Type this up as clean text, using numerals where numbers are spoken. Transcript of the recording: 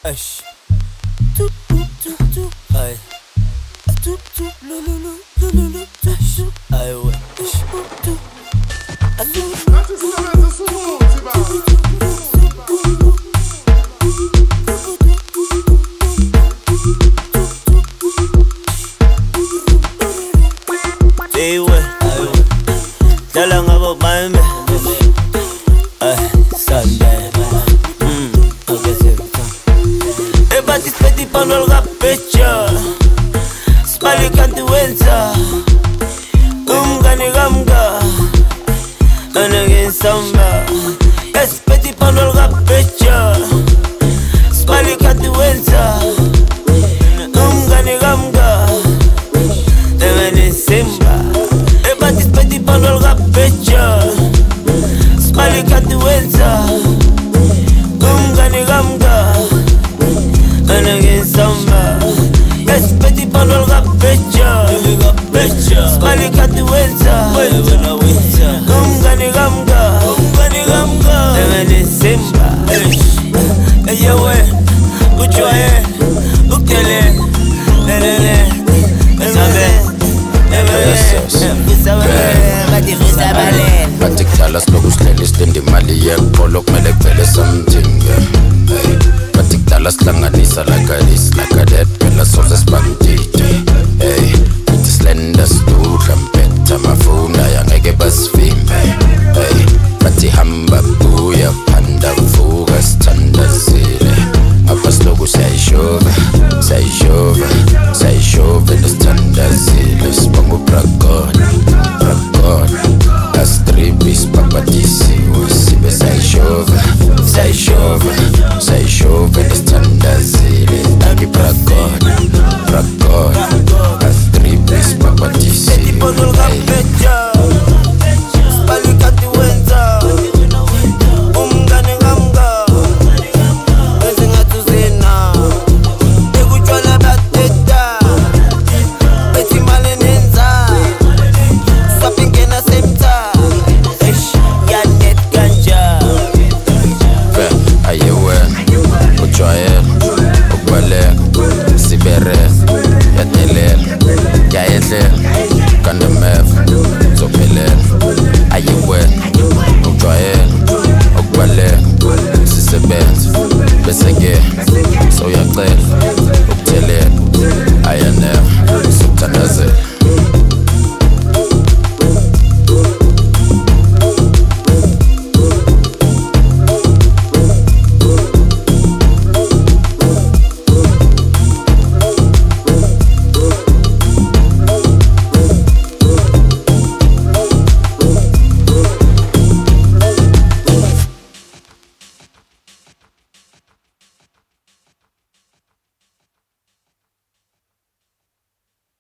Ash. Toop toop toop toop. Aye. Toop toop lo lo lo lo lo lo. Ash. Aye ouais. Toop toop. Hey ouais. Dala ngabo baime. Aye. Sunday. Participate pano rap picture Spali kanti wenza Umgani gamga Anagin samba Participate pano rap picture Spali kanti wenza Umgani gamga Deveni simba Participate pano rap picture Spali kanti wenza Umgani gamga Anagin samba Respecti pano rap picture Spali kati wenza Umgani gamga Deveni simba Eye we Uchoye Ukele Lelele Batik talas lokuslelis Dindi mali yekpolo kumele kuvele something Batik talas hlanganisa like a this Like a that phela soze sibandide Hey, ithi slender sidudla mpetha mafuna yangeke basivimbe Hey, bathi hamba buya phanda vuka sithandazile Ngapha siloku siyayishova nesithandazile Sibonga uBrakon Astribi sipapatisiwe sibe sayishova nesithandazile Nagi Brakon Astribi sipapatisiwe Spali kati wenza Umgani gamga Ezingatuzina Ekuchwala bateta Beti mali ninza Swapingena semta Yanet ganja Ayewe Uchoyel Ukwalek Siberek Yatelel Yaedlel Kandemev Zopelel Ayewe Uchoyel Ukwalek Sisebenz Beseke Soyacel